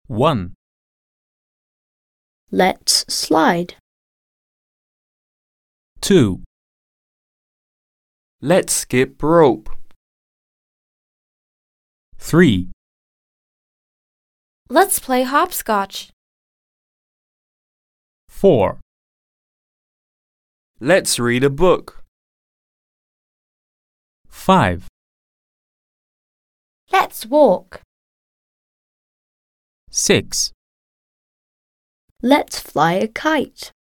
1, Let's slide. 2, Let's skip rope. 3, Let's play hopscotch. 4, Let's read a book. 5, Let's walk. 6, Let's fly a kite.